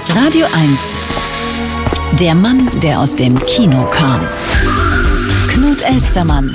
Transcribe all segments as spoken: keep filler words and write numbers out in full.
Radio eins. Der Mann, der aus dem Kino kam. Knut Elstermann.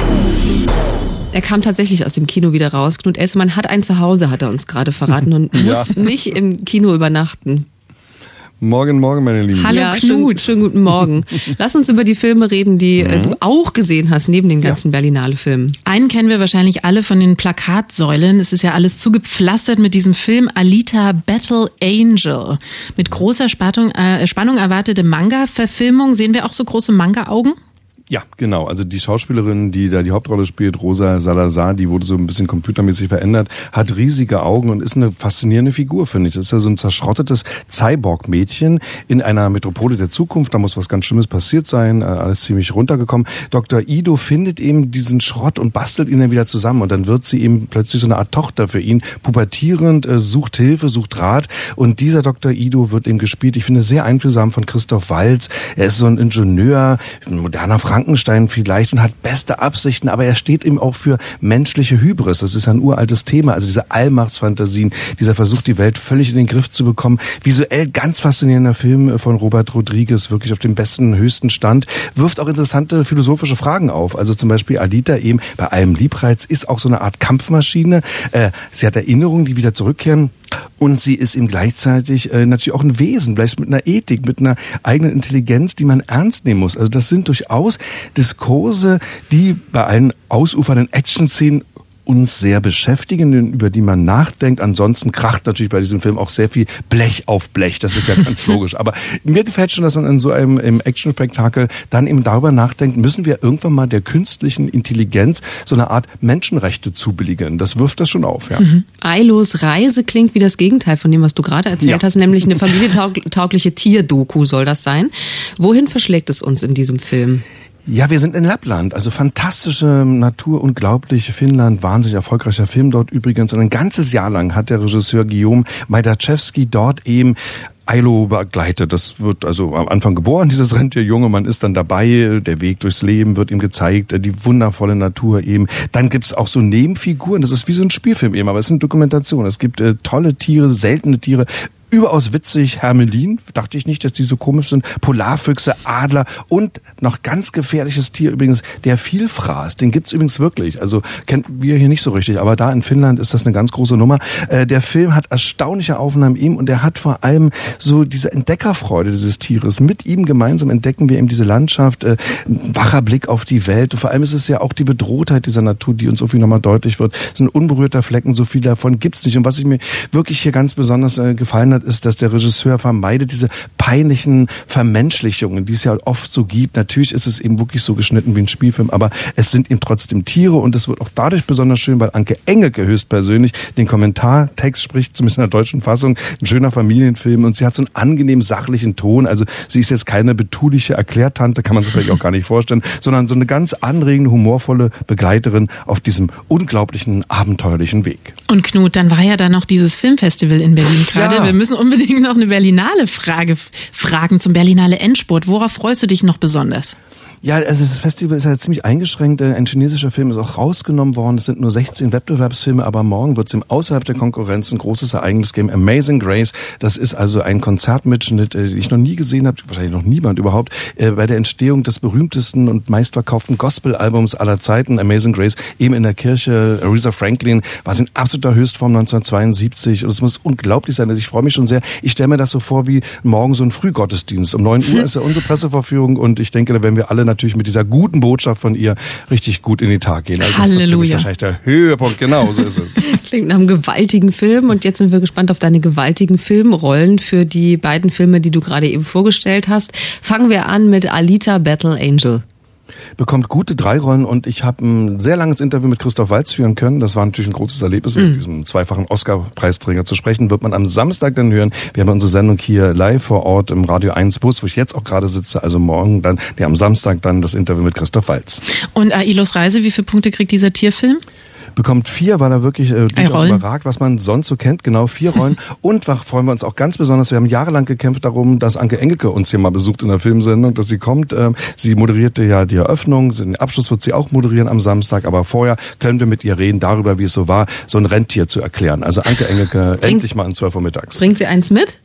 Er kam tatsächlich aus dem Kino wieder raus. Knut Elstermann hat ein Zuhause, hat er uns gerade verraten, und ja. muss nicht im Kino übernachten. Morgen, morgen, meine Lieben. Hallo ja, Knut. Schönen, schönen guten Morgen. Lass uns über die Filme reden, die mhm. du auch gesehen hast, neben den ganzen ja. Berlinale-Filmen. Einen kennen wir wahrscheinlich alle von den Plakatsäulen. Es ist ja alles zugepflastert mit diesem Film Alita Battle Angel. Mit großer Spannung, äh, Spannung erwartete Manga-Verfilmung. Sehen wir auch so große Manga-Augen? Ja, genau. Also die Schauspielerin, die da die Hauptrolle spielt, Rosa Salazar, die wurde so ein bisschen computermäßig verändert, hat riesige Augen und ist eine faszinierende Figur, finde ich. Das ist ja so ein zerschrottetes Cyborg-Mädchen in einer Metropole der Zukunft. Da muss was ganz Schlimmes passiert sein, alles ziemlich runtergekommen. Doktor Ido findet eben diesen Schrott und bastelt ihn dann wieder zusammen. Und dann wird sie eben plötzlich so eine Art Tochter für ihn, pubertierend, sucht Hilfe, sucht Rat. Und dieser Doktor Ido wird eben gespielt, ich finde, sehr einfühlsam von Christoph Waltz. Er ist so ein Ingenieur, ein moderner Frankenstein vielleicht und hat beste Absichten, aber er steht eben auch für menschliche Hybris. Das ist ein uraltes Thema, also diese Allmachtsfantasien, dieser Versuch, die Welt völlig in den Griff zu bekommen. Visuell ganz faszinierender Film von Robert Rodriguez, wirklich auf dem besten, höchsten Stand, wirft auch interessante philosophische Fragen auf. Also zum Beispiel Alita eben bei allem Liebreiz ist auch so eine Art Kampfmaschine. Äh, sie hat Erinnerungen, die wieder zurückkehren. Und sie ist ihm gleichzeitig äh, natürlich auch ein Wesen, vielleicht mit einer Ethik, mit einer eigenen Intelligenz, die man ernst nehmen muss. Also das sind durchaus Diskurse, die bei allen ausufernden Action-Szenen uns sehr beschäftigen, über die man nachdenkt. Ansonsten kracht natürlich bei diesem Film auch sehr viel Blech auf Blech. Das ist ja ganz logisch. Aber mir gefällt schon, dass man in so einem im Action-Spektakel dann eben darüber nachdenkt, müssen wir irgendwann mal der künstlichen Intelligenz so eine Art Menschenrechte zubilligen. Das wirft das schon auf, ja. Mhm. Ailos Reise klingt wie das Gegenteil von dem, was du gerade erzählt ja. hast, nämlich eine familientaugliche Tierdoku soll das sein. Wohin verschlägt es uns in diesem Film? Ja, wir sind in Lappland, also fantastische Natur, unglaublich. Finnland, wahnsinnig erfolgreicher Film dort übrigens. Und ein ganzes Jahr lang hat der Regisseur Guillaume Majdaczewski dort eben Ailo begleitet. Das wird also am Anfang geboren, dieses Rentierjunge. Man ist dann dabei, der Weg durchs Leben wird ihm gezeigt, die wundervolle Natur eben. Dann gibt's auch so Nebenfiguren. Das ist wie so ein Spielfilm eben, aber es ist eine Dokumentation. Es gibt äh, tolle Tiere, seltene Tiere. Überaus witzig, Hermelin, dachte ich nicht, dass die so komisch sind, Polarfüchse, Adler und noch ganz gefährliches Tier übrigens, der Vielfraß, den gibt's übrigens wirklich, also kennen wir hier nicht so richtig, aber da in Finnland ist das eine ganz große Nummer. Äh, der Film hat erstaunliche Aufnahmen eben und er hat vor allem so diese Entdeckerfreude dieses Tieres. Mit ihm gemeinsam entdecken wir eben diese Landschaft, äh, wacher Blick auf die Welt und vor allem ist es ja auch die Bedrohtheit dieser Natur, die uns so viel nochmal deutlich wird. Es sind unberührter Flecken, so viel davon gibt's nicht und was ich mir wirklich hier ganz besonders äh, gefallen hat, ist, dass der Regisseur vermeidet diese peinlichen Vermenschlichungen, die es ja oft so gibt. Natürlich ist es eben wirklich so geschnitten wie ein Spielfilm, aber es sind eben trotzdem Tiere und es wird auch dadurch besonders schön, weil Anke Engelke höchstpersönlich den Kommentartext spricht, zumindest in der deutschen Fassung, ein schöner Familienfilm und sie hat so einen angenehm sachlichen Ton, also sie ist jetzt keine betuliche Erklärtante, kann man sich vielleicht auch gar nicht vorstellen, sondern so eine ganz anregende, humorvolle Begleiterin auf diesem unglaublichen, abenteuerlichen Weg. Und Knut, dann war ja da noch dieses Filmfestival in Berlin gerade. Ja. Wir müssen unbedingt noch eine Berlinale Frage fragen zum Berlinale Endspurt. Worauf freust du dich noch besonders? Ja, also das Festival ist ja ziemlich eingeschränkt. Ein chinesischer Film ist auch rausgenommen worden. Es sind nur sechzehn Wettbewerbsfilme, aber morgen wird es außerhalb der Konkurrenz ein großes Ereignis geben. Amazing Grace, das ist also ein Konzertmitschnitt, den ich noch nie gesehen habe, wahrscheinlich noch niemand überhaupt, bei der Entstehung des berühmtesten und meistverkauften Gospel-Albums aller Zeiten, Amazing Grace, eben in der Kirche. Aretha Franklin war sie in absoluter Höchstform neunzehnhundertzweiundsiebzig und es muss unglaublich sein. Also ich freue mich schon sehr. Ich stelle mir das so vor wie morgen so ein Frühgottesdienst. Um neun Uhr ist ja unsere Pressevorführung und ich denke, da werden wir alle natürlich mit dieser guten Botschaft von ihr richtig gut in die Tag gehen. Also Halleluja. Das ist wahrscheinlich der Höhepunkt, genau, so ist es. Klingt nach einem gewaltigen Film und jetzt sind wir gespannt auf deine gewaltigen Filmrollen für die beiden Filme, die du gerade eben vorgestellt hast. Fangen wir an mit Alita Battle Angel. Bekommt gute drei Rollen und ich habe ein sehr langes Interview mit Christoph Waltz führen können. Das war natürlich ein großes Erlebnis, mit mm. diesem zweifachen Oscar-Preisträger zu sprechen. Wird man am Samstag dann hören. Wir haben unsere Sendung hier live vor Ort im Radio eins Bus, wo ich jetzt auch gerade sitze. Also morgen dann, der am Samstag dann das Interview mit Christoph Waltz. Und Ailos Reise, wie viele Punkte kriegt dieser Tierfilm? Bekommt vier, weil er wirklich äh, durchaus überragt, was man sonst so kennt. Genau, vier Rollen. Und wach freuen wir uns auch ganz besonders. Wir haben jahrelang gekämpft darum, dass Anke Engelke uns hier mal besucht in der Filmsendung, dass sie kommt. Ähm, sie moderierte ja die Eröffnung. Den Abschluss wird sie auch moderieren am Samstag. Aber vorher können wir mit ihr reden darüber, wie es so war, so ein Rentier zu erklären. Also Anke Engelke, Bring, endlich mal um zwölf Uhr mittags. Bringt sie eins mit?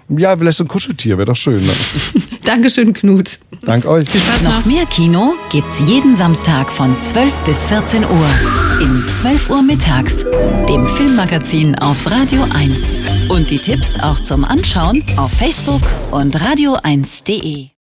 Ja, vielleicht so ein Kuscheltier, wäre doch schön. Ne? Dankeschön, Knut. Dank euch. Viel Spaß Noch noch. mehr Kino gibt's jeden Samstag von zwölf bis vierzehn Uhr. In zwölf Uhr mittags, dem Filmmagazin auf Radio eins. Und die Tipps auch zum Anschauen auf Facebook und radio eins punkt de.